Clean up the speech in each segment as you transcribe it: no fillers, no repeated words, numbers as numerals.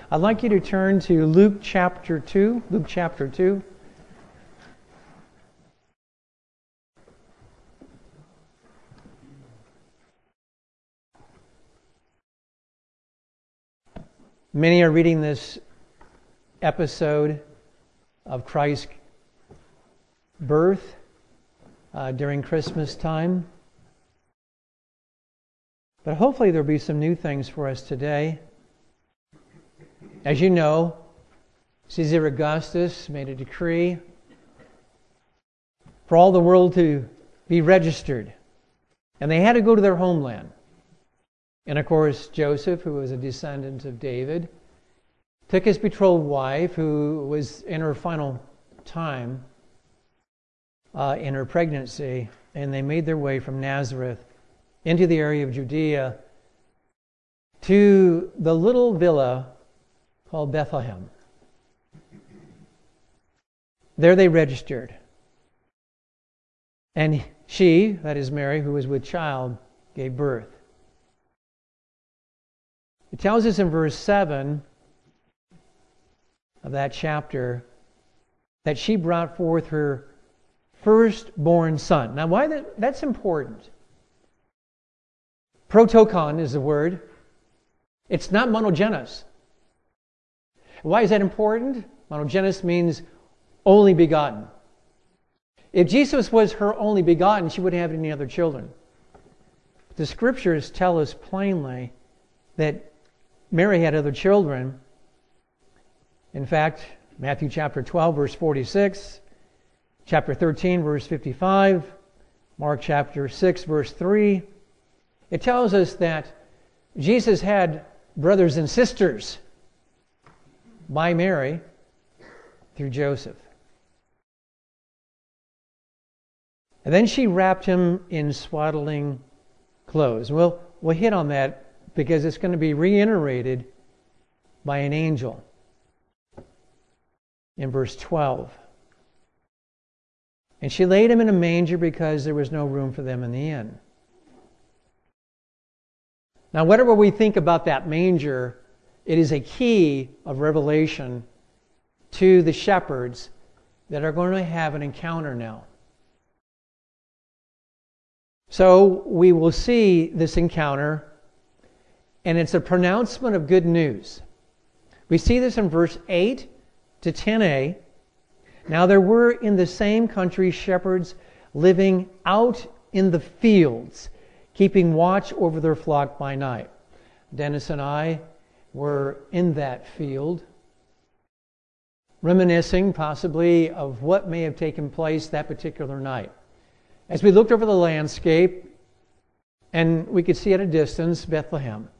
I'd like you to turn to Luke chapter 2. Luke chapter 2. Many are reading this episode of Christ's birth during Christmas time. But hopefully there'll be some new things for us today. As you know, Caesar Augustus made a decree for all the world to be registered. And they had to go to their homeland. And of course, Joseph, who was a descendant of David, took his betrothed wife, who was in her final time in her pregnancy, and they made their way from Nazareth into the area of Judea to the little villa called Bethlehem. There they registered. And she, that is Mary, who was with child, gave birth. It tells us in verse 7 of that chapter that she brought forth her firstborn son. Now, why that's important. Protokon is the word. It's not monogenes. Why is that important? Monogenes means only begotten. If Jesus was her only begotten, she wouldn't have any other children. But the scriptures tell us plainly that Mary had other children. In fact, Matthew chapter 12, verse 46, chapter 13, verse 55, Mark chapter 6, verse 3, it tells us that Jesus had brothers and sisters by Mary through Joseph. And then she wrapped him in swaddling clothes. We'll hit on that because it's going to be reiterated by an angel in verse 12. And she laid him in a manger because there was no room for them in the inn. Now, whatever we think about that manger, it is a key of revelation to the shepherds that are going to have an encounter now. So we will see this encounter, and it's a pronouncement of good news. We see this in verse 8 to 10a. Now there were in the same country shepherds living out in the fields, keeping watch over their flock by night. Dennis and I were in that field, reminiscing possibly of what may have taken place that particular night. As we looked over the landscape, and we could see at a distance Bethlehem.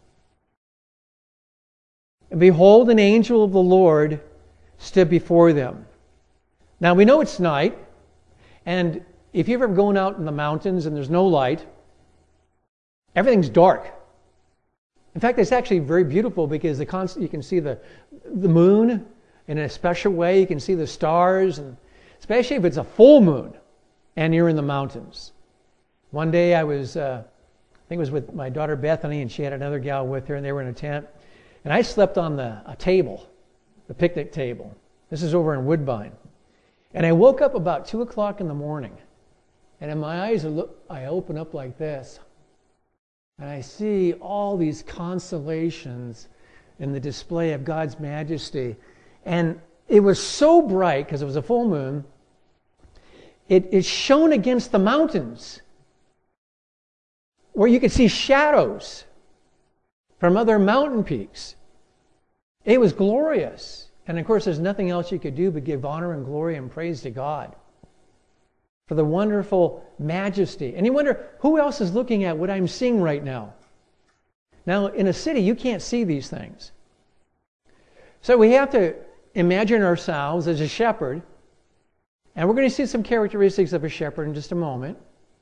And behold, an angel of the Lord stood before them. Now we know it's night, and if you've ever gone out in the mountains and there's no light, everything's dark. In fact, it's actually very beautiful because you can see the moon in a special way. You can see the stars, and especially if it's a full moon and you're in the mountains. One day I was, I think it was with my daughter Bethany, and she had another gal with her, and they were in a tent. And I slept on a table, the picnic table. This is over in Woodbine. And I woke up about 2 o'clock in the morning. And in my eyes, I open up like this. And I see all these constellations in the display of God's majesty. And it was so bright, because it was a full moon, it shone against the mountains, where you could see shadows from other mountain peaks. It was glorious. And of course, there's nothing else you could do but give honor and glory and praise to God for the wonderful majesty. And you wonder, who else is looking at what I'm seeing right now? Now, in a city, you can't see these things. So we have to imagine ourselves as a shepherd, and we're going to see some characteristics of a shepherd in just a moment.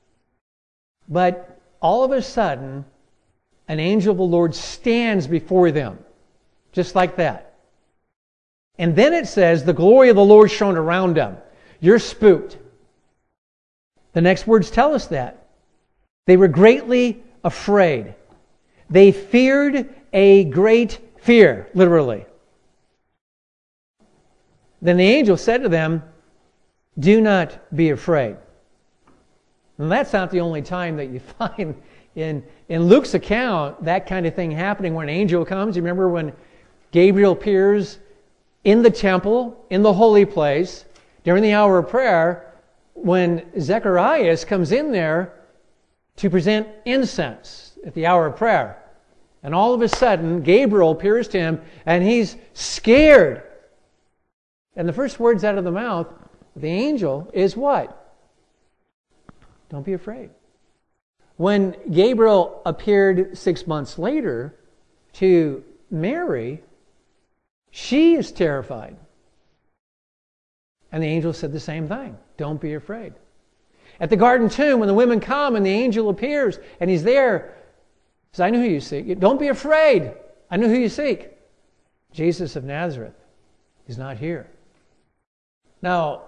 But all of a sudden, an angel of the Lord stands before them, just like that. And then it says, the glory of the Lord shone around them. You're spooked. The next words tell us that. They were greatly afraid. They feared a great fear, literally. Then the angel said to them, "Do not be afraid." And that's not the only time that you find in Luke's account that kind of thing happening when an angel comes. You remember when Gabriel appears in the temple, in the holy place, during the hour of prayer, when Zacharias comes in there to present incense at the hour of prayer. And all of a sudden, Gabriel appears to him, and he's scared. And the first words out of the mouth of the angel is what? Don't be afraid. When Gabriel appeared 6 months later to Mary, she is terrified. And the angel said the same thing. Don't be afraid. At the garden tomb, when the women come and the angel appears and he's there, he says, "I know who you seek. Don't be afraid. I know who you seek. Jesus of Nazareth. He's not here." Now,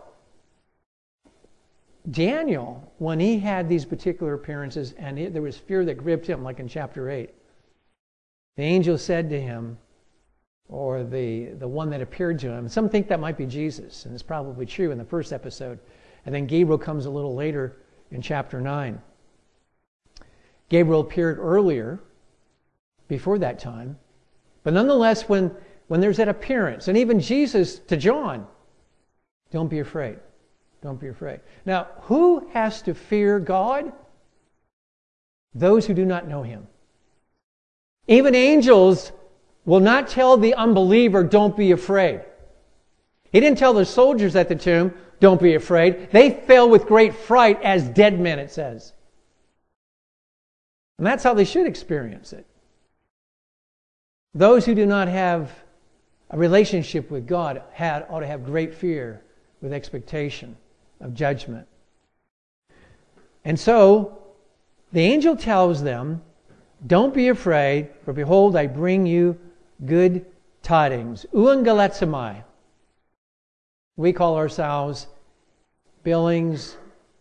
Daniel, when he had these particular appearances and there was fear that gripped him, like in chapter 8, the angel said to him, or the one that appeared to him, some think that might be Jesus, and it's probably true in the first episode. And then Gabriel comes a little later in chapter 9. Gabriel appeared earlier, before that time. But nonetheless, when there's that appearance, and even Jesus to John, don't be afraid. Don't be afraid. Now, who has to fear God? Those who do not know Him. Even angels will not tell the unbeliever, "Don't be afraid." He didn't tell the soldiers at the tomb, "Don't be afraid." They fell with great fright as dead men, it says. And that's how they should experience it. Those who do not have a relationship with God ought to have great fear with expectation of judgment. And so, the angel tells them, "Don't be afraid, for behold, I bring you good tidings." Euangelitzomai. We call ourselves Billings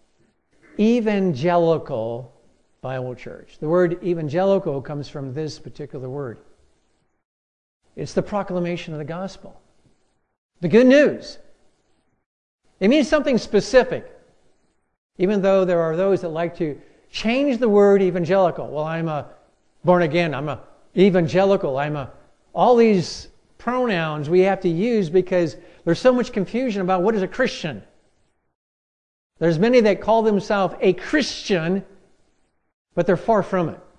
Evangelical Bible Church. The word evangelical comes from this particular word. It's the proclamation of the gospel. The good news. It means something specific. Even though there are those that like to change the word evangelical. Well, I'm a born again. I'm a evangelical. All these pronouns we have to use because there's so much confusion about what is a Christian. There's many that call themselves a Christian, but they're far from it.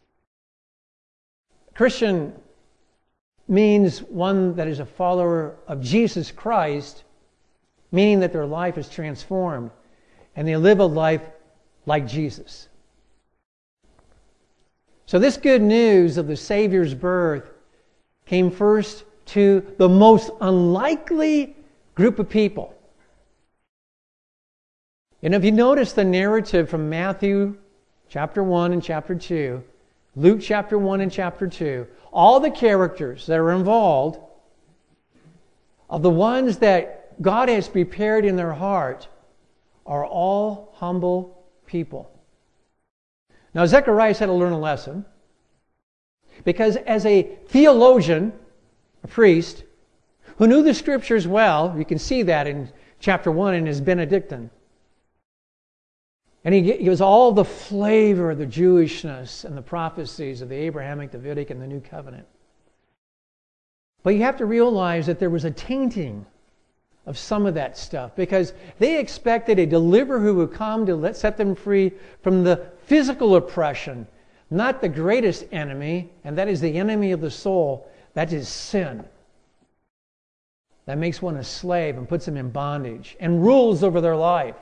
Christian means one that is a follower of Jesus Christ, meaning that their life is transformed and they live a life like Jesus. So this good news of the Savior's birth came first to the most unlikely group of people. And if you notice the narrative from Matthew chapter 1 and chapter 2, Luke chapter 1 and chapter 2, all the characters that are involved of the ones that God has prepared in their heart are all humble people. Now, Zacharias had to learn a lesson because as a theologian, a priest, who knew the Scriptures well, you can see that in chapter 1 in his Benedictine, and he gives all the flavor of the Jewishness and the prophecies of the Abrahamic, Davidic, and the New Covenant. But you have to realize that there was a tainting of some of that stuff because they expected a deliverer who would come to set them free from the physical oppression, not the greatest enemy, and that is the enemy of the soul, that is sin. That makes one a slave and puts them in bondage and rules over their life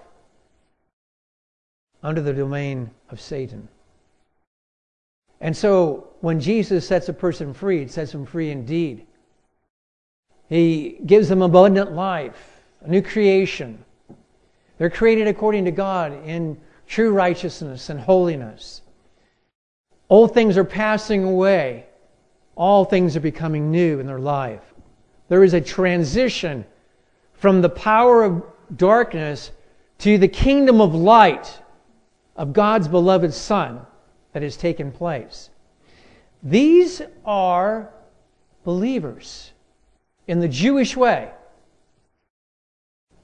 under the domain of Satan. And so when Jesus sets a person free, it sets them free indeed. He gives them abundant life, a new creation. They're created according to God in true righteousness and holiness. Old things are passing away. All things are becoming new in their life. There is a transition from the power of darkness to the kingdom of light of God's beloved Son that has taken place. These are believers in the Jewish way.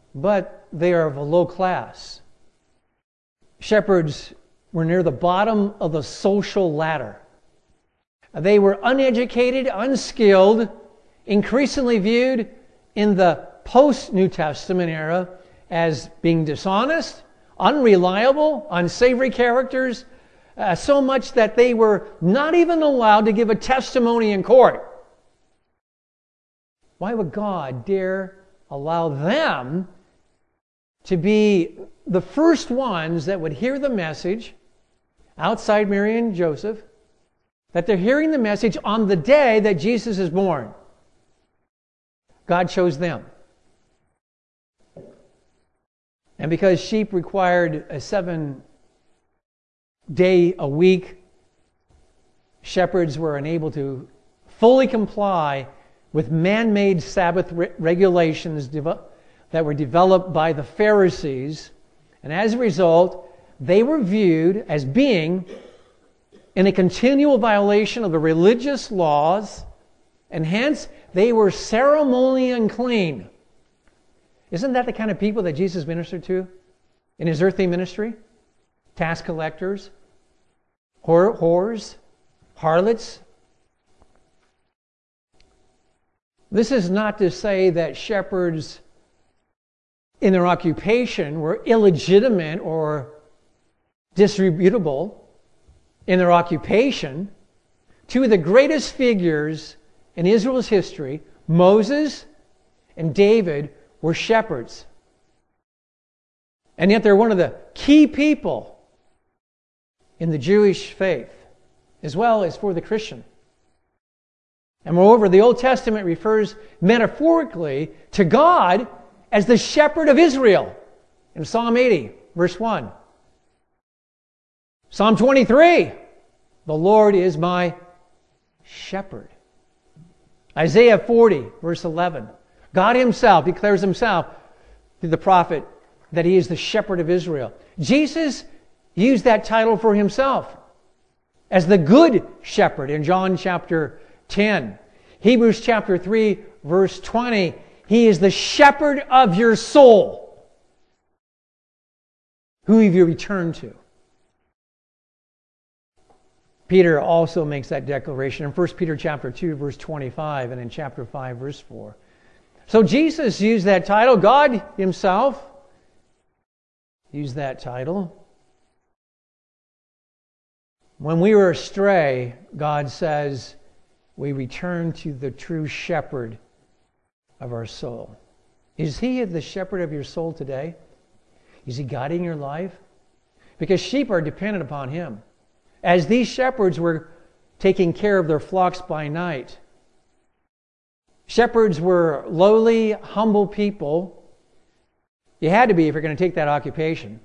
but they are of a low class. Shepherds were near the bottom of the social ladder. They were uneducated, unskilled, increasingly viewed in the post-New Testament era as being dishonest, unreliable, unsavory characters, so much that they were not even allowed to give a testimony in court. Why would God dare allow them to be the first ones that would hear the message outside Mary and Joseph, that they're hearing the message on the day that Jesus is born? God chose them. And because sheep required a 7-day-a-week, shepherds were unable to fully comply with man-made Sabbath regulations that were developed by the Pharisees. And as a result, they were viewed as being in a continual violation of the religious laws, and hence they were ceremonially unclean. Isn't that the kind of people that Jesus ministered to in his earthly ministry? Tax collectors, whores, harlots. This is not to say that shepherds in their occupation were illegitimate or disreputable in their occupation. Two of the greatest figures in Israel's history, Moses and David, were shepherds. And yet they're one of the key people in the Jewish faith, as well as for the Christian. And moreover, the Old Testament refers metaphorically to God as the shepherd of Israel in Psalm 80, verse 1. Psalm 23, the Lord is my shepherd. Isaiah 40, verse 11. God himself declares himself through the prophet that he is the shepherd of Israel. Jesus used that title for himself as the good shepherd in John chapter 10. Hebrews chapter 3, verse 20. He is the shepherd of your soul. Who have you returned to? Peter also makes that declaration in 1 Peter chapter 2, verse 25, and in chapter 5, verse 4. So Jesus used that title. God himself used that title. When we were astray, God says, we return to the true shepherd of our soul. Is he the shepherd of your soul today? Is he guiding your life? Because sheep are dependent upon him. As these shepherds were taking care of their flocks by night, shepherds were lowly, humble people. You had to be if you're going to take that occupation.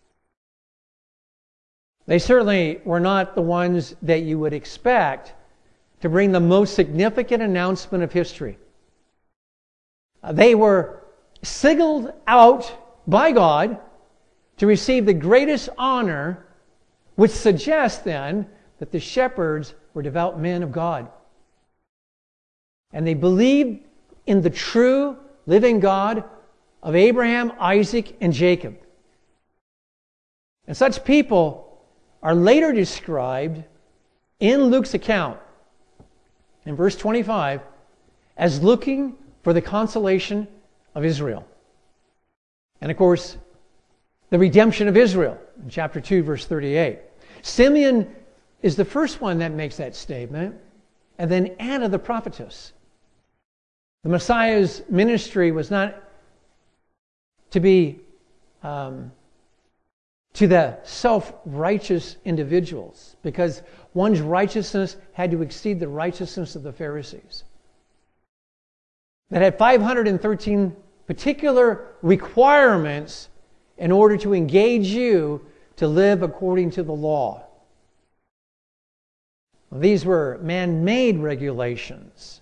They certainly were not the ones that you would expect to bring the most significant announcement of history. They were singled out by God to receive the greatest honor, which suggests then that the shepherds were devout men of God. And they believed in the true living God of Abraham, Isaac, and Jacob. And such people are later described in Luke's account, in verse 25, as looking for the consolation of Israel. And of course, the redemption of Israel, in chapter 2, verse 38. Simeon is the first one that makes that statement, and then Anna the prophetess. The Messiah's ministry was not to be to the self-righteous individuals, because one's righteousness had to exceed the righteousness of the Pharisees, that had 513 particular requirements in order to engage you to live according to the law. These were man-made regulations.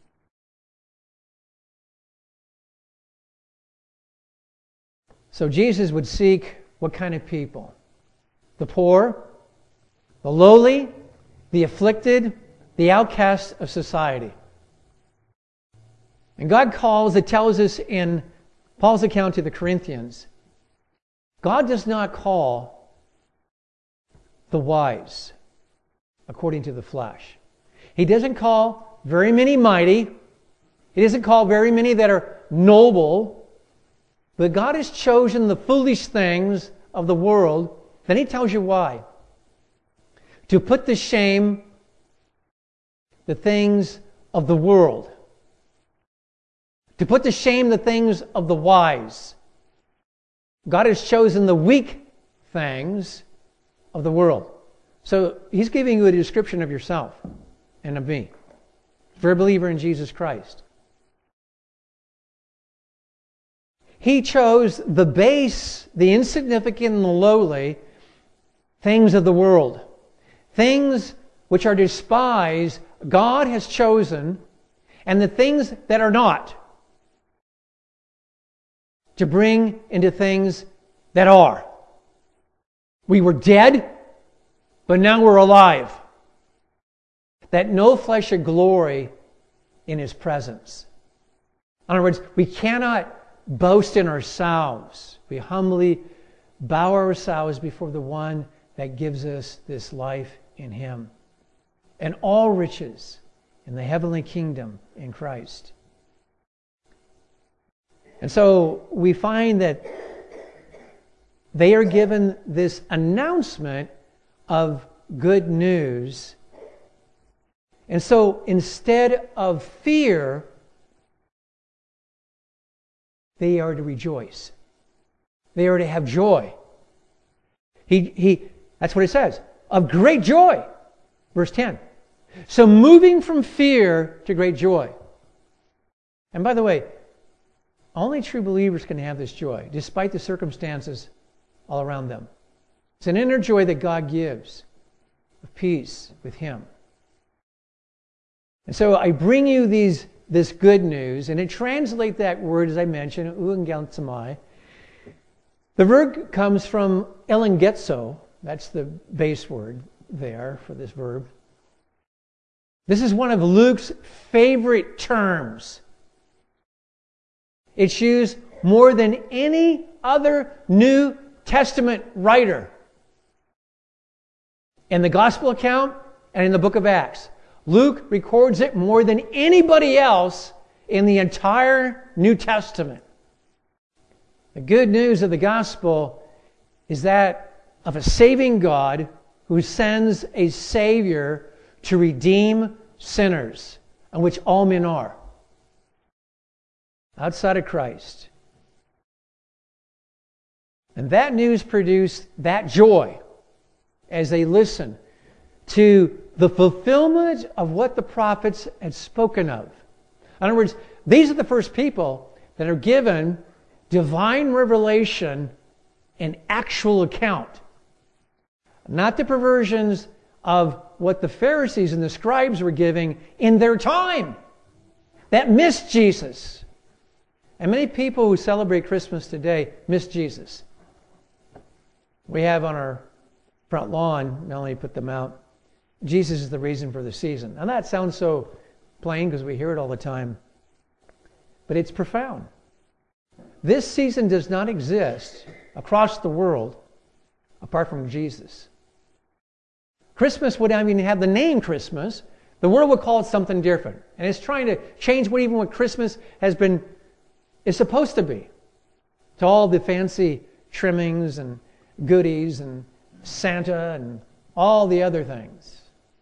So Jesus would seek what kind of people? The poor, the lowly, the afflicted, the outcasts of society. And God tells us in Paul's account to the Corinthians, God does not call the wise according to the flesh. He doesn't call very many mighty. He doesn't call very many that are noble. But God has chosen the foolish things of the world. Then he tells you why. To put to shame the things of the world. To put to shame the things of the wise. God has chosen the weak things of the world. So he's giving you a description of yourself and of me. If you're a believer in Jesus Christ. He chose the base, the insignificant and the lowly things of the world. Things which are despised, God has chosen, and the things that are not, to bring into things that are. We were dead, but now we're alive. That no flesh should glory in his presence. In other words, we cannot boast in ourselves. We humbly bow ourselves before the one that gives us this life in him. And all riches in the heavenly kingdom in Christ. And so we find that they are given this announcement of good news. And so instead of fear, they are to rejoice. They are to have joy. That's what it says. Of great joy. Verse 10. So moving from fear to great joy. And by the way, only true believers can have this joy, despite the circumstances all around them. It's an inner joy that God gives of peace with him. And so I bring you this good news, and it translates that word, as I mentioned, euangelizomai. The verb comes from elengetzo. That's the base word there for this verb. This is one of Luke's favorite terms. It's used more than any other New Testament writer in the Gospel account and in the book of Acts. Luke records it more than anybody else in the entire New Testament. The good news of the Gospel is that of a saving God who sends a Savior to redeem sinners, on which all men are, outside of Christ. And that news produced that joy as they listened to the fulfillment of what the prophets had spoken of. In other words, these are the first people that are given divine revelation and actual account. Not the perversions of what the Pharisees and the scribes were giving in their time that missed Jesus. And many people who celebrate Christmas today miss Jesus. We have on our front lawn, Melanie put them out, Jesus is the reason for the season. And that sounds so plain because we hear it all the time. But it's profound. This season does not exist across the world apart from Jesus. Christmas would not even have the name Christmas. The world would call it something different. And it's trying to change what Christmas is supposed to be. To all the fancy trimmings and goodies and Santa and all the other things.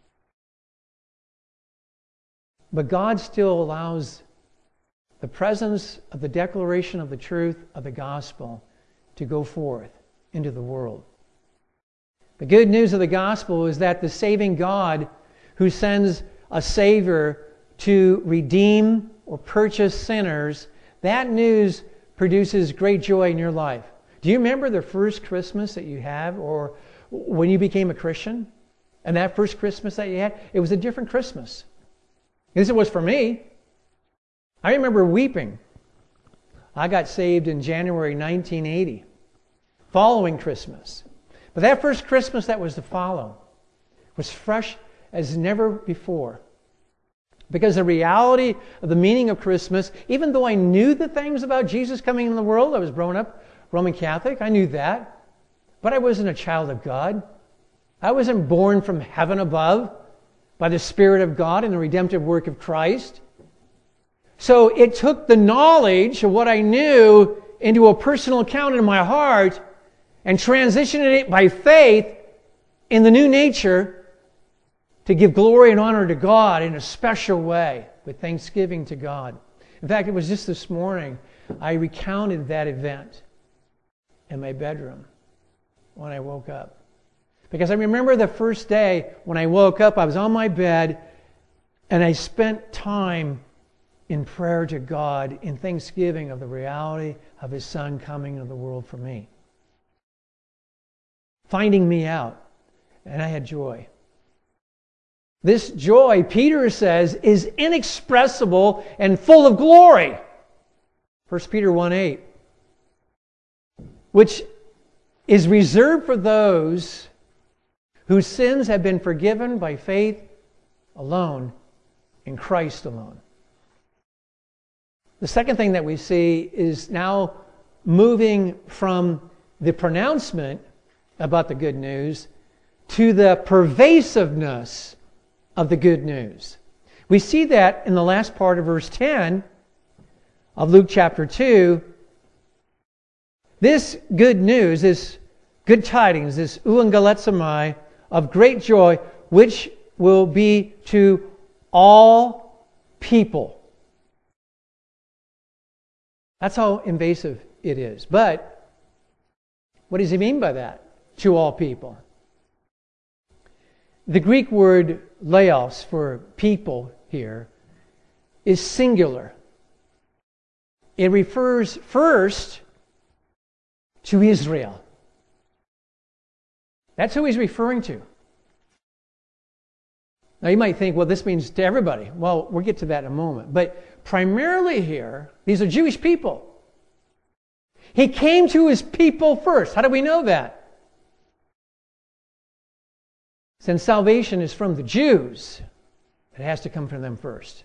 But God still allows the presence of the declaration of the truth of the gospel to go forth into the world. The good news of the gospel is that the saving God who sends a Savior to redeem or purchase sinners, that news produces great joy in your life. Do you remember the first Christmas that you have, or when you became a Christian? And that first Christmas that you had, it was a different Christmas. This was for me. I remember weeping. I got saved in January 1980, following Christmas. But that first Christmas that was to follow was fresh as never before. Because the reality of the meaning of Christmas, even though I knew the things about Jesus coming into the world, I was growing up Roman Catholic, I knew that. But I wasn't a child of God. I wasn't born from heaven above by the Spirit of God and the redemptive work of Christ. So it took the knowledge of what I knew into a personal account in my heart and transitioned it by faith in the new nature to give glory and honor to God in a special way with thanksgiving to God. In fact, it was just this morning I recounted that event in my bedroom when I woke up. Because I remember the first day when I woke up, I was on my bed and I spent time in prayer to God in thanksgiving of the reality of His Son coming into the world for me. Finding me out. And I had joy. This joy, Peter says, is inexpressible and full of glory. 1 Peter 1:8. Which is reserved for those whose sins have been forgiven by faith alone in Christ alone. The second thing that we see is now moving from the pronouncement about the good news to the pervasiveness of the good news. We see that in the last part of verse 10 of Luke chapter 2. This good news, this good tidings, this euangelizomai of great joy, which will be to all people. That's how invasive it is. But what does he mean by that? To all people. The Greek word laos for people here is singular. It refers first to Israel. That's who he's referring to. Now you might think, well, this means to everybody. Well, we'll get to that in a moment. But primarily here, these are Jewish people. He came to his people first. How do we know that? Since salvation is from the Jews, it has to come from them first.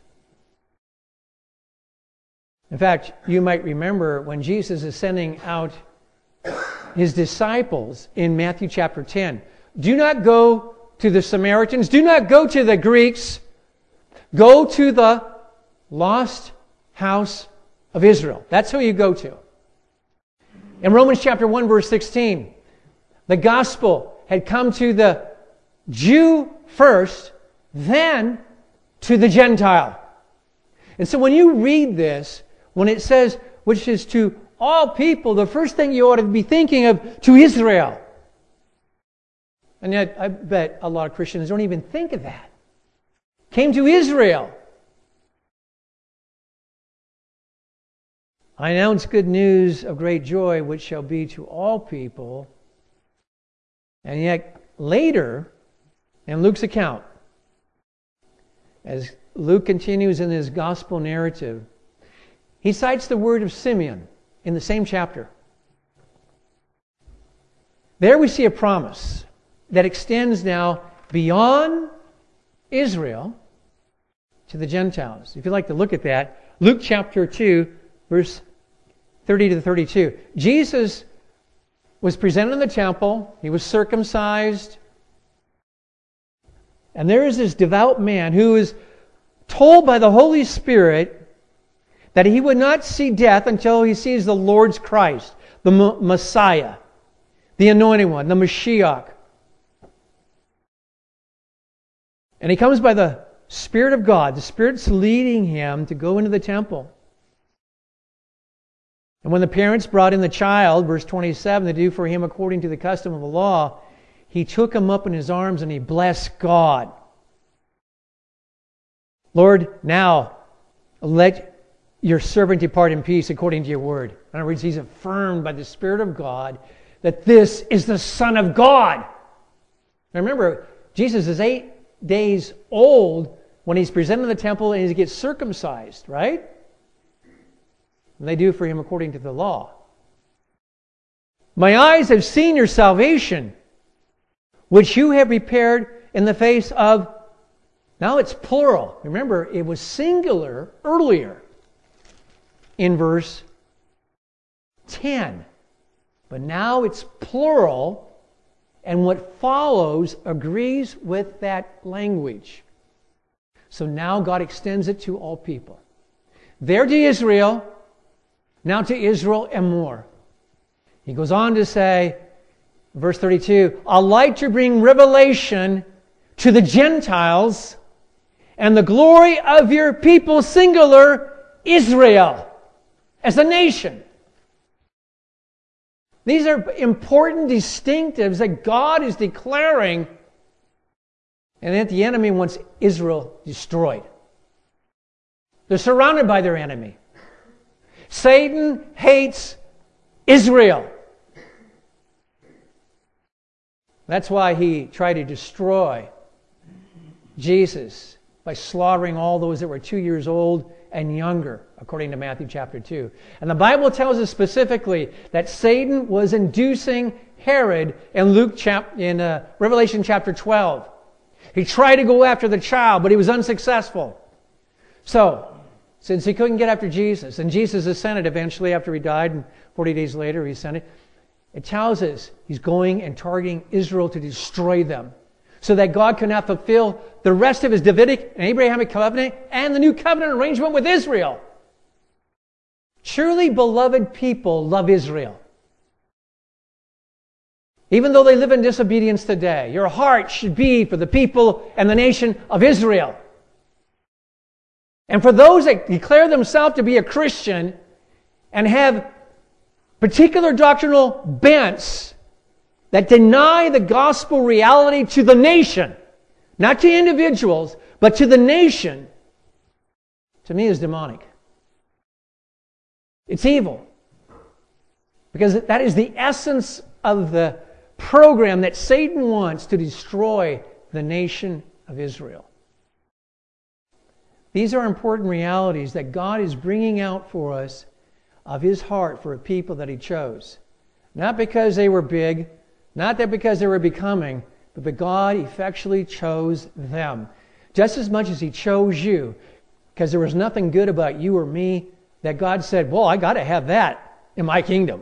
In fact, you might remember when Jesus is sending out his disciples in Matthew chapter 10. Do not go to the Samaritans. Do not go to the Greeks. Go to the lost house of Israel. That's who you go to. In Romans chapter 1 verse 16, the gospel had come to the Jew first, then to the Gentile. And so when you read this, when it says, which is to all people, the first thing you ought to be thinking of, to Israel. And yet, I bet a lot of Christians don't even think of that. Came to Israel. I announce good news of great joy, which shall be to all people. And yet, later, in Luke's account, as Luke continues in his gospel narrative, he cites the word of Simeon in the same chapter. There we see a promise that extends now beyond Israel to the Gentiles. If you'd like to look at that, Luke chapter 2, verse 30 to 32. Jesus was presented in the temple. He was circumcised. And there is this devout man who is told by the Holy Spirit that he would not see death until he sees the Lord's Christ, the Messiah, the Anointed One, the Mashiach. And he comes by the Spirit of God. The Spirit's leading him to go into the temple. And when the parents brought in the child, verse 27, to do for him according to the custom of the law, he took him up in his arms and he blessed God. Lord, now let your servant depart in peace according to your word. In other words, he's affirmed by the Spirit of God that this is the Son of God. Now remember, Jesus is 8 days old when he's presented in the temple and he gets circumcised, right? And they do for him according to the law. My eyes have seen your salvation, which you have prepared in the face of Now it's plural. Remember, it was singular earlier in verse 10. But now it's plural, and what follows agrees with that language. So now God extends it to all people. There to Israel, now to Israel and more. He goes on to say, verse 32, a light to bring revelation to the Gentiles and the glory of your people, singular, Israel, as a nation. These are important distinctives that God is declaring, and that the enemy wants Israel destroyed. They're surrounded by their enemy. Satan hates Israel. That's why he tried to destroy Jesus by slaughtering all those that were 2 years old and younger, according to Matthew chapter 2. And the Bible tells us specifically that Satan was inducing Herod in Revelation chapter 12. He tried to go after the child, but he was unsuccessful. So, since he couldn't get after Jesus, and Jesus ascended eventually after he died, and 40 days later he ascended, it tells us he's going and targeting Israel to destroy them, so that God cannot fulfill the rest of his Davidic and Abrahamic covenant and the new covenant arrangement with Israel. Truly beloved people love Israel. Even though they live in disobedience today, your heart should be for the people and the nation of Israel. And for those that declare themselves to be a Christian and have particular doctrinal bents that deny the gospel reality to the nation, not to individuals, but to the nation, to me is demonic. It's evil. Because that is the essence of the program that Satan wants to destroy the nation of Israel. These are important realities that God is bringing out for us of his heart for a people that he chose. Not because they were big, not that because they were becoming, but that God effectually chose them. Just as much as he chose you, because there was nothing good about you or me, that God said, well, I got to have that in my kingdom.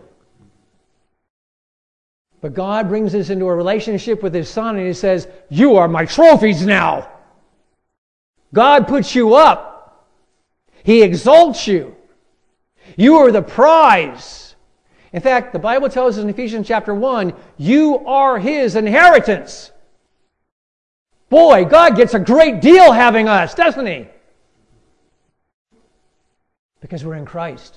But God brings us into a relationship with his Son, and he says, you are my trophies now. God puts you up. He exalts you. You are the prize. In fact, the Bible tells us in Ephesians chapter 1, you are his inheritance. Boy, God gets a great deal having us, doesn't he? Because we're in Christ.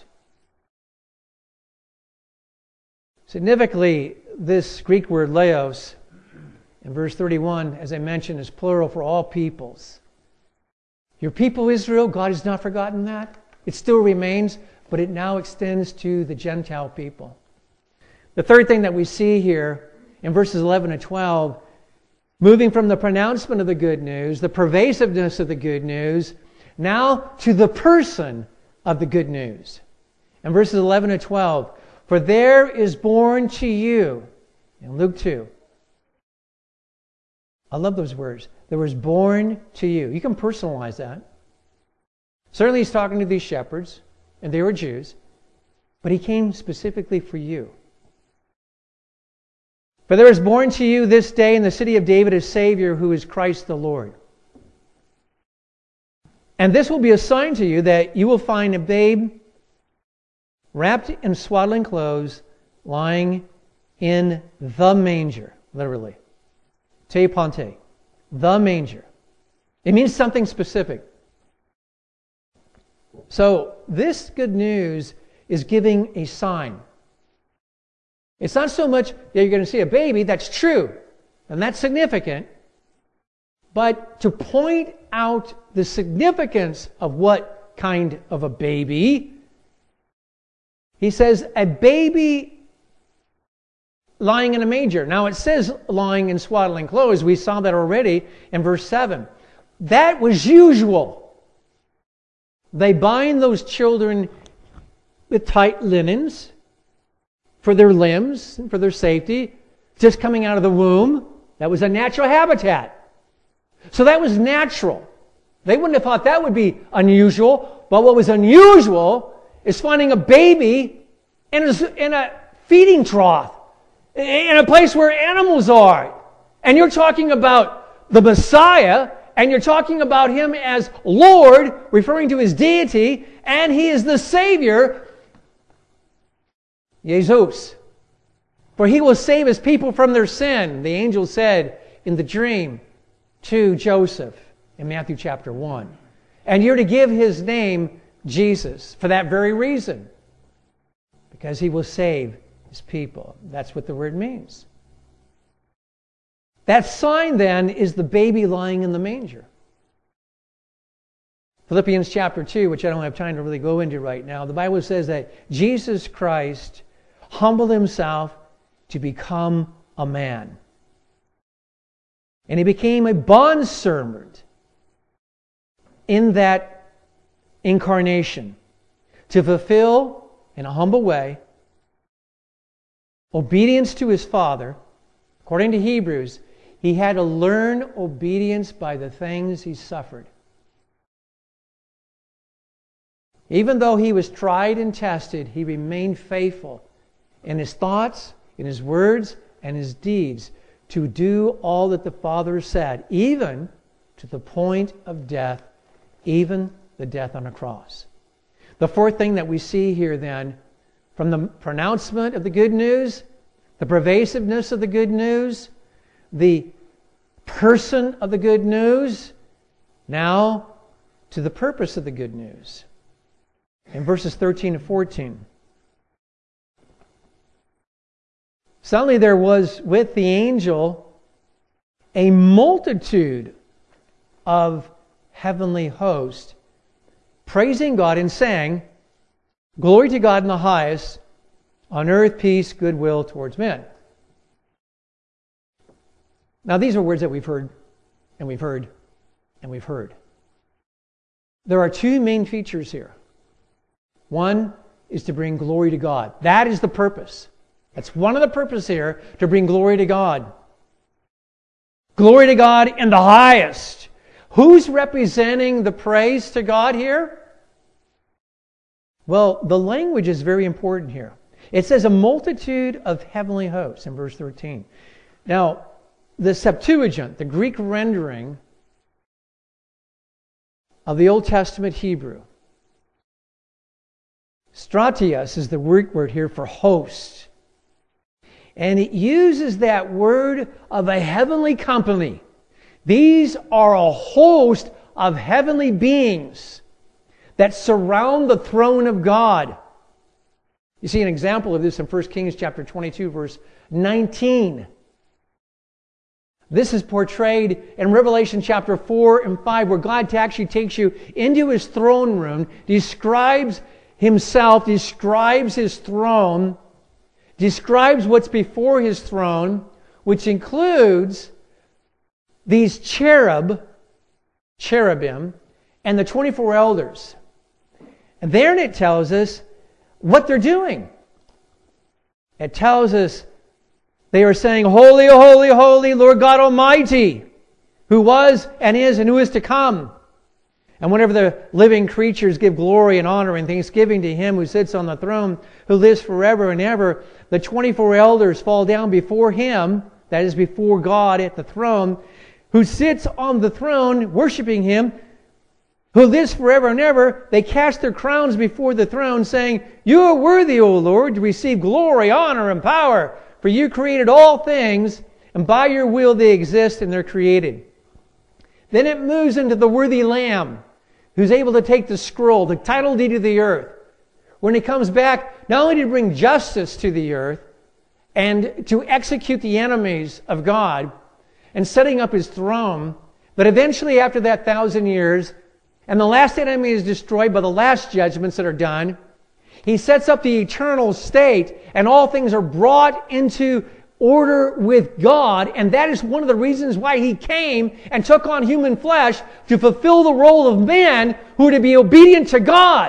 Significantly, this Greek word laos, in verse 31, as I mentioned, is plural for all peoples. Your people Israel, God has not forgotten that. It still remains, but it now extends to the Gentile people. The third thing that we see here in verses 11 and 12, moving from the pronouncement of the good news, the pervasiveness of the good news, now to the person of the good news. In verses 11 and 12, for there is born to you, in Luke 2, I love those words. There was born to you. You can personalize that. Certainly he's talking to these shepherds, and they were Jews, but he came specifically for you. For there is born to you this day in the city of David a Savior who is Christ the Lord. And this will be a sign to you that you will find a babe wrapped in swaddling clothes, lying in the manger, literally. Te Ponte, the manger. It means something specific. So this good news is giving a sign. It's not so much that you're going to see a baby, that's true, and that's significant, but to point out the significance of what kind of a baby, he says a baby lying in a manger. Now it says lying in swaddling clothes. We saw that already in verse 7. That was usual. They bind those children with tight linens for their limbs and for their safety, just coming out of the womb. That was a natural habitat. So that was natural. They wouldn't have thought that would be unusual. But what was unusual is finding a baby in a feeding trough, in a place where animals are. And you're talking about the Messiah, and you're talking about him as Lord, referring to his deity, and he is the Savior, Jesus. For he will save his people from their sin, the angel said in the dream to Joseph in Matthew chapter 1. And you're to give his name Jesus for that very reason, because he will save his people. That's what the word means. That sign then is the baby lying in the manger. Philippians chapter 2, which I don't have time to really go into right now, the Bible says that Jesus Christ humbled himself to become a man. And he became a bondservant in that incarnation to fulfill, in a humble way, obedience to his Father. According to Hebrews, he had to learn obedience by the things he suffered. Even though he was tried and tested, he remained faithful in his thoughts, in his words, and his deeds to do all that the Father said, even to the point of death, even the death on a cross. The fourth thing that we see here then, from the pronouncement of the good news, the pervasiveness of the good news, the person of the good news, now to the purpose of the good news. In verses 13 to 14. Suddenly there was with the angel a multitude of heavenly hosts, praising God and saying, "Glory to God in the highest, on earth peace, goodwill towards men." Now these are words that we've heard, and we've heard, and we've heard. There are two main features here. One is to bring glory to God. That is the purpose. That's one of the purposes here, to bring glory to God. Glory to God in the highest. Who's representing the praise to God here? Well, the language is very important here. It says a multitude of heavenly hosts in verse 13. Now, the Septuagint, the Greek rendering of the Old Testament Hebrew, stratios is the Greek word here for host. And it uses that word of a heavenly company. These are a host of heavenly beings that surround the throne of God. You see an example of this in 1 Kings chapter 22, verse 19. This is portrayed in Revelation chapter 4 and 5, where God actually takes you into his throne room, describes himself, describes his throne, describes what's before his throne, which includes these cherubim, and the 24 elders. And therein it tells us what they're doing. It tells us they are saying, "Holy, holy, holy, Lord God Almighty, who was and who is to come." And whenever the living creatures give glory and honor and thanksgiving to him who sits on the throne, who lives forever and ever, the 24 elders fall down before him, that is before God at the throne, who sits on the throne, worshiping him, who lives forever and ever. They cast their crowns before the throne, saying, "You are worthy, O Lord, to receive glory, honor, and power, for you created all things, and by your will they exist and they're created." Then it moves into the worthy Lamb, who's able to take the scroll, the title deed of the earth. When he comes back, not only to bring justice to the earth and to execute the enemies of God and setting up his throne, but eventually after that 1,000 years, and the last enemy is destroyed by the last judgments that are done, he sets up the eternal state and all things are brought into order with God, and that is one of the reasons why he came and took on human flesh, to fulfill the role of man who are to be obedient to God.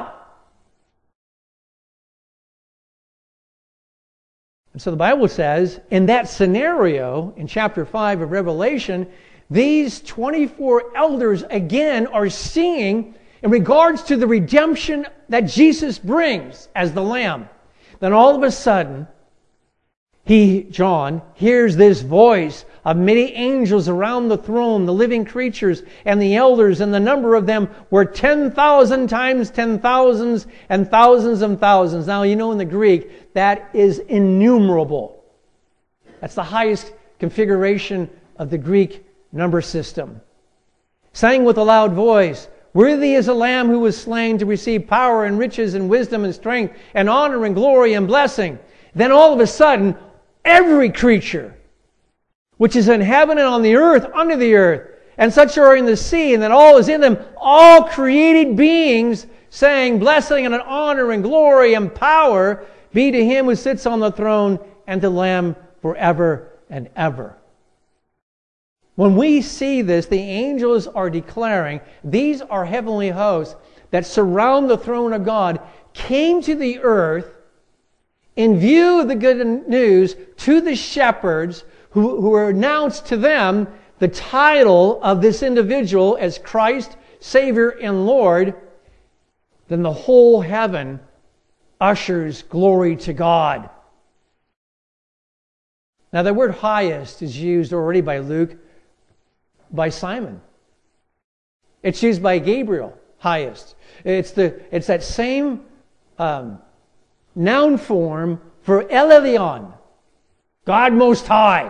And so the Bible says, in that scenario, in chapter 5 of Revelation, these 24 elders again are singing in regards to the redemption that Jesus brings as the Lamb. Then all of a sudden, John, hears this voice of many angels around the throne, the living creatures and the elders, and the number of them were 10,000 times 10,000s and thousands and thousands. Now, you know in the Greek, that is innumerable. That's the highest configuration of the Greek number system. Sang with a loud voice, "Worthy is the Lamb who was slain to receive power and riches and wisdom and strength and honor and glory and blessing." Then all of a sudden, every creature which is in heaven and on the earth, under the earth, and such are in the sea, and that all is in them, all created beings, saying, "Blessing and honor and glory and power be to him who sits on the throne and to the Lamb forever and ever." When we see this, the angels are declaring, these are heavenly hosts that surround the throne of God, came to the earth in view of the good news to the shepherds who announced to them the title of this individual as Christ, Savior, and Lord. Then the whole heaven ushers glory to God. Now the word highest is used already by Luke, by Simon. It's used by Gabriel, highest. It's that same noun form for El Elyon, God Most High.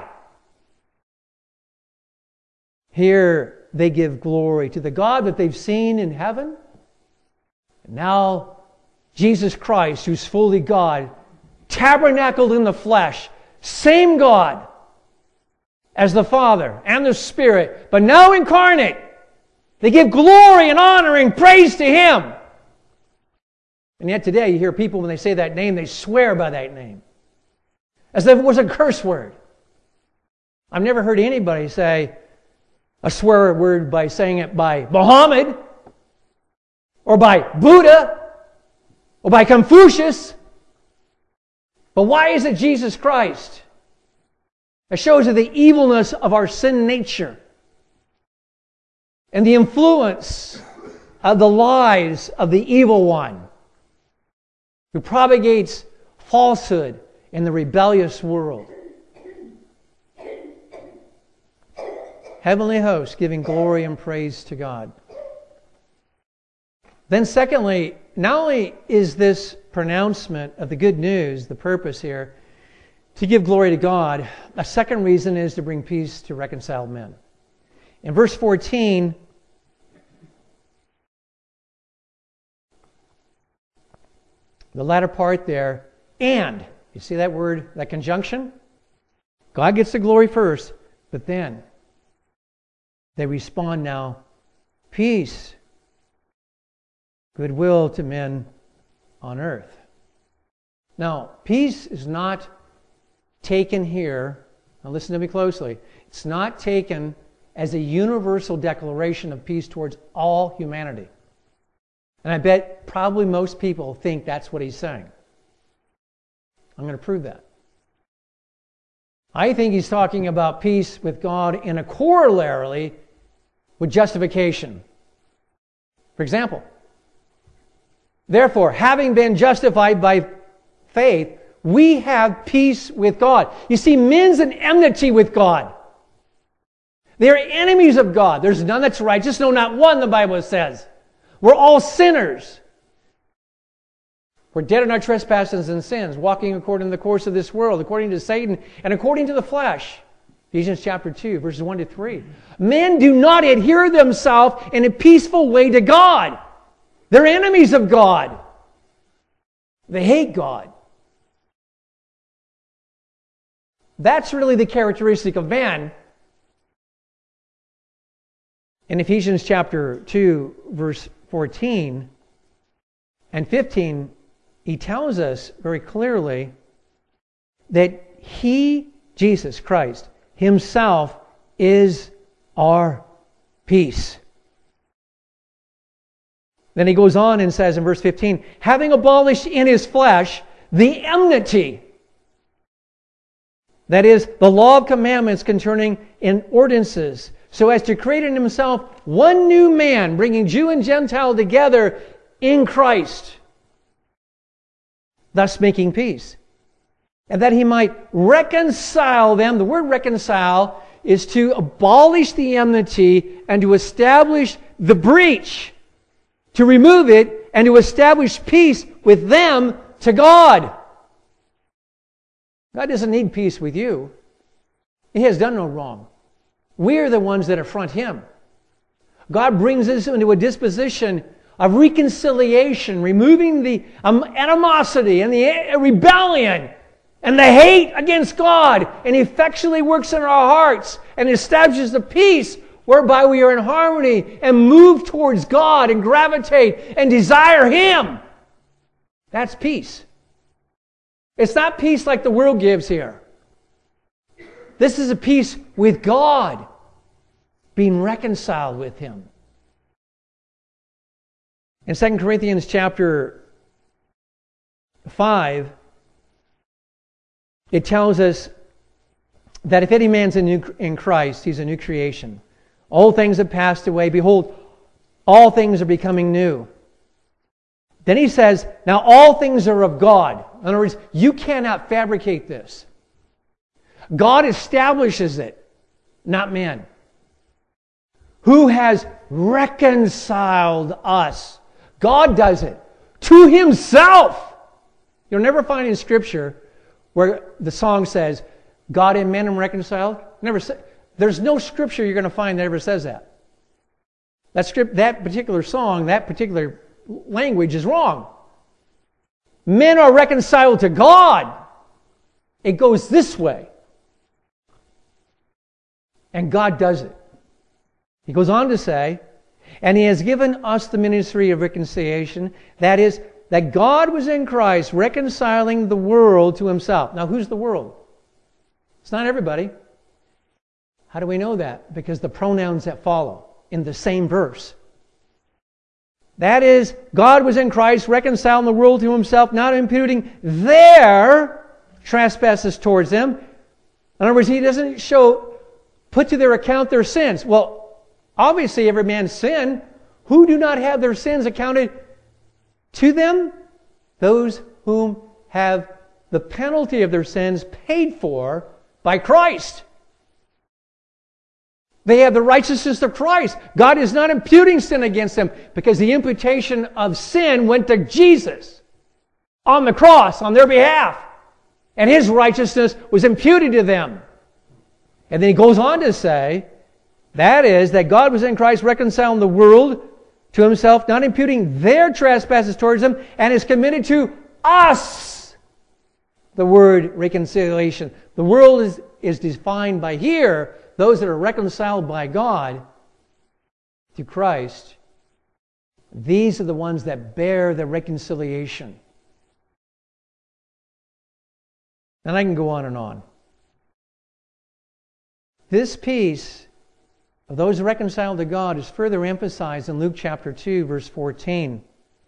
Here they give glory to the God that they've seen in heaven. And now Jesus Christ, who's fully God, tabernacled in the flesh, same God as the Father and the Spirit, but now incarnate. They give glory and honor and praise to Him. And yet today you hear people, when they say that name, they swear by that name, as if it was a curse word. I've never heard anybody say a swear word by saying it by Muhammad, or by Buddha, or by Confucius. But why is it Jesus Christ? It shows you the evilness of our sin nature and the influence of the lies of the evil one who propagates falsehood in the rebellious world. Heavenly hosts giving glory and praise to God. Then secondly, not only is this pronouncement of the good news, the purpose here, to give glory to God, a second reason is to bring peace to reconciled men. In verse 14, the latter part there, and, you see that word, that conjunction? God gets the glory first, but then they respond now, peace, goodwill to men on earth. Now, peace is not taken here, now listen to me closely, it's not taken as a universal declaration of peace towards all humanity. And I bet probably most people think that's what he's saying. I'm going to prove that. I think he's talking about peace with God in a corollary with justification. For example, therefore, having been justified by faith, we have peace with God. You see, men's an enmity with God. They're enemies of God. There's none that's righteous, no, not one, the Bible says. We're all sinners. We're dead in our trespasses and sins, walking according to the course of this world, according to Satan, and according to the flesh. Ephesians chapter 2, verses 1 to 3. Men do not adhere themselves in a peaceful way to God. They're enemies of God. They hate God. That's really the characteristic of man. In Ephesians chapter 2, verse 14 and 15, he tells us very clearly that He, Jesus Christ, Himself is our peace. Then he goes on and says in verse 15, having abolished in His flesh the enmity, that is, the law of commandments concerning in ordinances, so as to create in himself one new man, bringing Jew and Gentile together in Christ, thus making peace. And that he might reconcile them. The word reconcile is to abolish the enmity and to establish the breach, to remove it and to establish peace with them to God. God doesn't need peace with you. He has done no wrong. We are the ones that affront Him. God brings us into a disposition of reconciliation, removing the animosity and the rebellion and the hate against God, and He effectually works in our hearts and establishes the peace whereby we are in harmony and move towards God and gravitate and desire Him. That's peace. It's not peace like the world gives here. This is a peace with God, being reconciled with Him. In 2 Corinthians chapter 5, it tells us that if any man's in Christ, he's a new creation. Old things have passed away. Behold, all things are becoming new. Then he says, now all things are of God. In other words, you cannot fabricate this. God establishes it, not man. Who has reconciled us? God does it to Himself. You'll never find in Scripture where the song says, God and men are reconciled. There's no Scripture you're going to find that ever says that. That particular song, that particular language is wrong. Men are reconciled to God. It goes this way. And God does it. He goes on to say, and He has given us the ministry of reconciliation. That is, that God was in Christ reconciling the world to Himself. Now, who's the world? It's not everybody. How do we know that? Because the pronouns that follow in the same verse. That is, God was in Christ reconciling the world to Himself, not imputing their trespasses towards them. In other words, He doesn't put to their account their sins. Well, obviously every man's sin. Who do not have their sins accounted to them? Those whom have the penalty of their sins paid for by Christ. They have the righteousness of Christ. God is not imputing sin against them because the imputation of sin went to Jesus on the cross on their behalf. And His righteousness was imputed to them. And then he goes on to say, that is, that God was in Christ reconciling the world to Himself, not imputing their trespasses towards them, and is committed to us the word reconciliation. The world is defined by here, those that are reconciled by God through Christ. These are the ones that bear the reconciliation. And I can go on and on. This peace of those reconciled to God is further emphasized in Luke chapter 2, verse 14.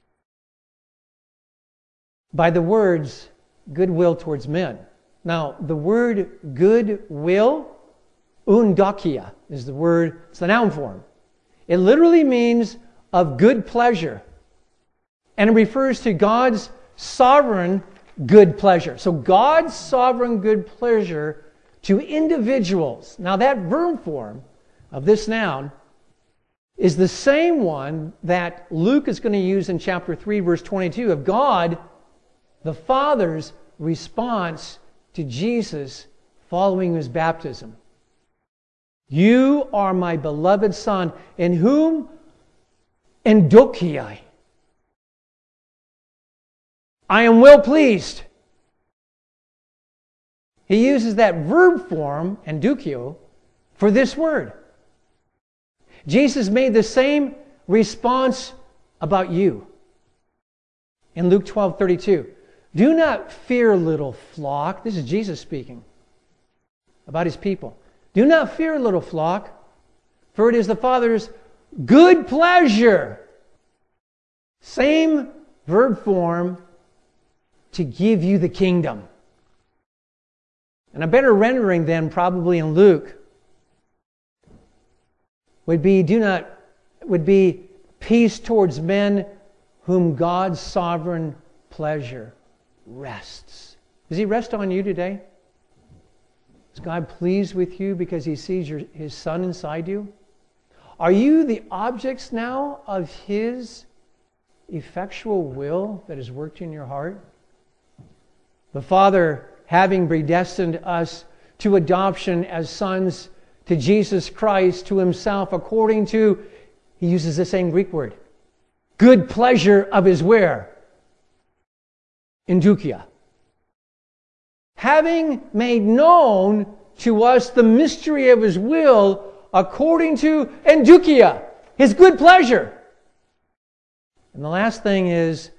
By the words, goodwill towards men. Now, the word goodwill, eundokia, is the word, it's the noun form. It literally means of good pleasure. And it refers to God's sovereign good pleasure. So God's sovereign good pleasure to individuals. Now that verb form of this noun is the same one that Luke is going to use in chapter 3, verse 22 of God, the Father's response to Jesus following His baptism. You are my beloved Son, in whom endokiai. I am well pleased. He uses that verb form, endokio, for this word. Jesus made the same response about you. In Luke 12:32, do not fear, little flock. This is Jesus speaking about His people. Do not fear, little flock, for it is the Father's good pleasure. Same verb form, to give you the kingdom. And a better rendering than probably in Luke would be peace towards men whom God's sovereign pleasure rests. Does He rest on you today? Is God pleased with you because He sees His Son inside you? Are you the objects now of His effectual will that is worked in your heart? The Father, having predestined us to adoption as sons to Jesus Christ, to Himself, according to, He uses the same Greek word, good pleasure of His where? Endukia. Having made known to us the mystery of His will, according to endukia, His good pleasure. And the last thing is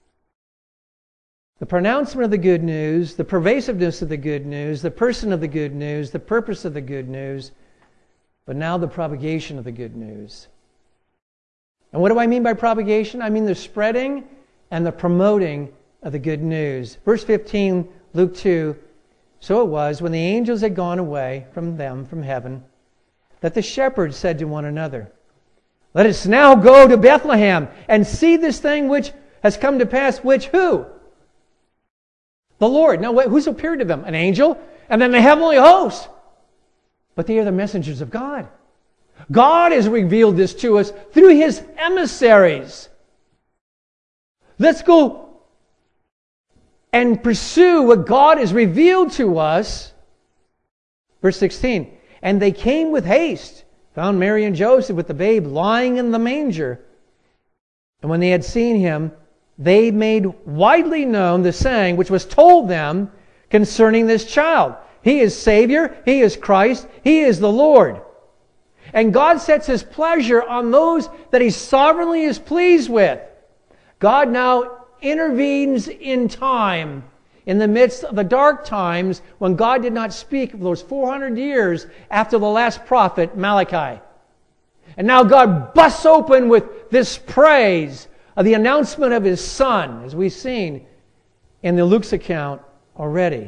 the pronouncement of the good news, the pervasiveness of the good news, the person of the good news, the purpose of the good news, but now the propagation of the good news. And what do I mean by propagation? I mean the spreading and the promoting of the good news. Verse 15, Luke 2, so it was, when the angels had gone away from them, from heaven, that the shepherds said to one another, let us now go to Bethlehem and see this thing which has come to pass, which who? The Lord. Now, who's appeared to them? An angel? And then the heavenly host. But they are the messengers of God. God has revealed this to us through His emissaries. Let's go and pursue what God has revealed to us. Verse 16. And they came with haste, found Mary and Joseph with the babe lying in the manger. And when they had seen Him, they made widely known the saying which was told them concerning this child. He is Savior, He is Christ, He is the Lord. And God sets His pleasure on those that He sovereignly is pleased with. God now intervenes in time, in the midst of the dark times when God did not speak for those 400 years after the last prophet, Malachi. And now God busts open with this praise of the announcement of His Son, as we've seen in the Luke's account already.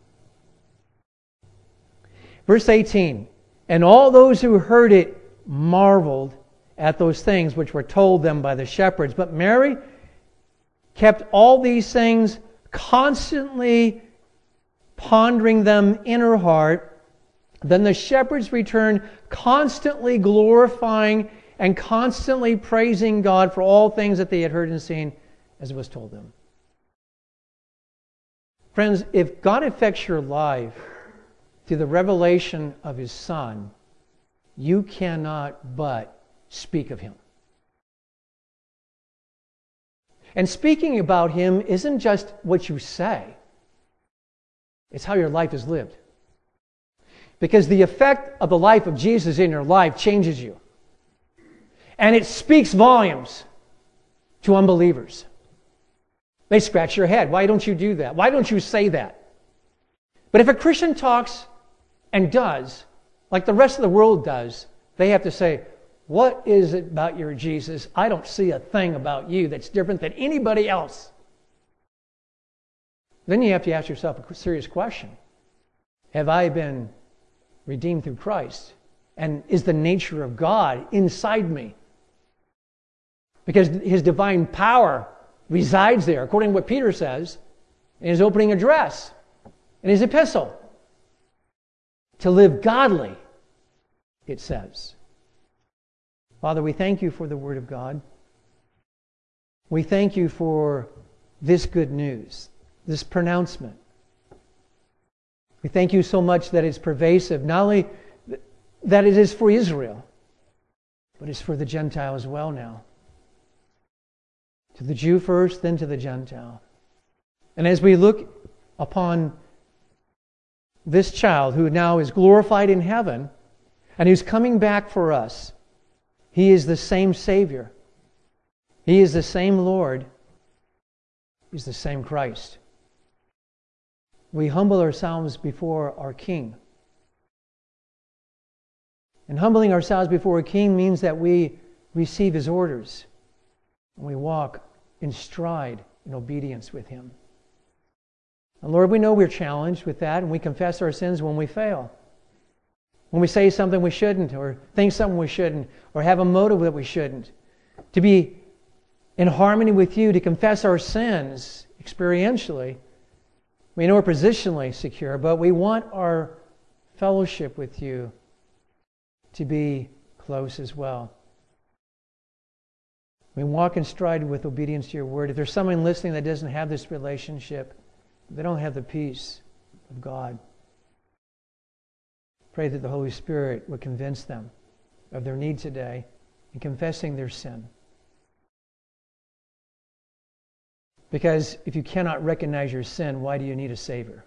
Verse 18, and all those who heard it marveled at those things which were told them by the shepherds. But Mary kept all these things, constantly pondering them in her heart. Then the shepherds returned, constantly glorifying and constantly praising God for all things that they had heard and seen as it was told them. Friends, if God affects your life through the revelation of His Son, you cannot but speak of Him. And speaking about Him isn't just what you say. It's how your life is lived. Because the effect of the life of Jesus in your life changes you. And it speaks volumes to unbelievers. They scratch your head. Why don't you do that? Why don't you say that? But if a Christian talks and does, like the rest of the world does, they have to say, what is it about your Jesus? I don't see a thing about you that's different than anybody else. Then you have to ask yourself a serious question. Have I been redeemed through Christ? And is the nature of God inside me? Because His divine power resides there, according to what Peter says in his opening address, in his epistle. To live godly, it says. Father, we thank You for the Word of God. We thank You for this good news, this pronouncement. We thank You so much that it's pervasive, not only that it is for Israel, but it's for the Gentile as well now. To the Jew first, then to the Gentile. And as we look upon this child who now is glorified in heaven and who's coming back for us, He is the same Savior. He is the same Lord. He's the same Christ. We humble ourselves before our King. And humbling ourselves before a King means that we receive His orders and we walk in stride in obedience with Him. And Lord, we know we're challenged with that, and we confess our sins when we fail. when we say something we shouldn't, or think something we shouldn't, or have a motive that we shouldn't. To be in harmony with you, to confess our sins experientially. We know we're positionally secure, but we want our fellowship with you to be close as well. We walk in stride with obedience to your word. If there's someone listening that doesn't have this relationship, they don't have the peace of God. Pray that the Holy Spirit would convince them of their need today in confessing their sin. Because if you cannot recognize your sin, why do you need a Savior?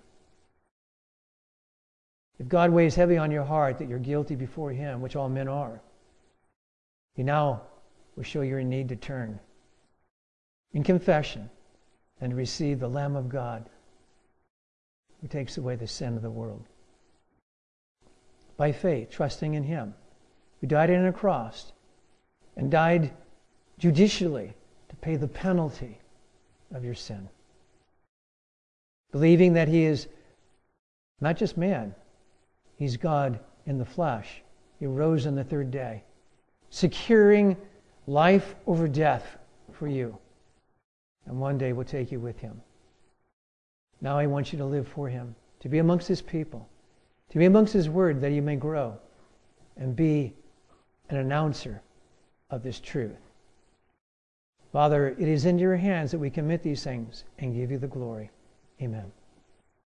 If God weighs heavy on your heart that you're guilty before Him, which all men are, He now will show you your need to turn in confession and receive the Lamb of God who takes away the sin of the world. By faith, trusting in Him, who died on a cross and died judicially to pay the penalty of your sin. Believing that He is not just man, He's God in the flesh. He rose on the third day, securing life over death for you. And one day will take you with Him. Now He wants you to live for Him, to be amongst His people, to be amongst His word that you may grow and be an announcer of this truth. Father, it is in your hands that we commit these things and give you the glory. Amen.